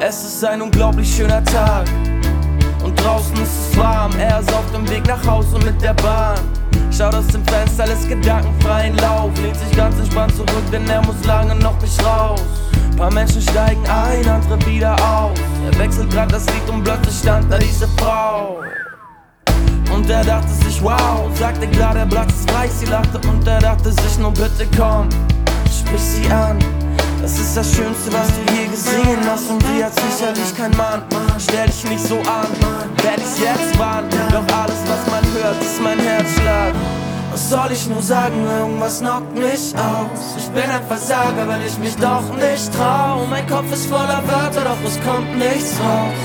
Es ist ein unglaublich schöner Tag und draußen ist es warm. Er ist auf dem Weg nach Hause mit der Bahn. Schaut aus dem Fenster, lässt gedankenfreien Lauf. Lehnt sich ganz entspannt zurück, denn er muss lange noch nicht raus. Paar Menschen steigen ein, andere wieder aus. Er wechselt grad das Lied und plötzlich stand da diese Frau. Und er dachte sich, wow, sagte klar, der Platz ist frei. Sie lachte und er dachte sich, nur bitte komm, sprich sie an. Das ist das Schönste, was du je gesehen hast. Und sie hat sicherlich kein Mann. Stell dich nicht so an, werd ich's jetzt warnen. Doch alles, was man hört, ist mein Herzschlag. Was soll ich nur sagen, irgendwas knockt mich aus. Ich bin ein Versager, weil ich mich doch nicht trau. Mein Kopf ist voller Wörter, doch es kommt nichts raus.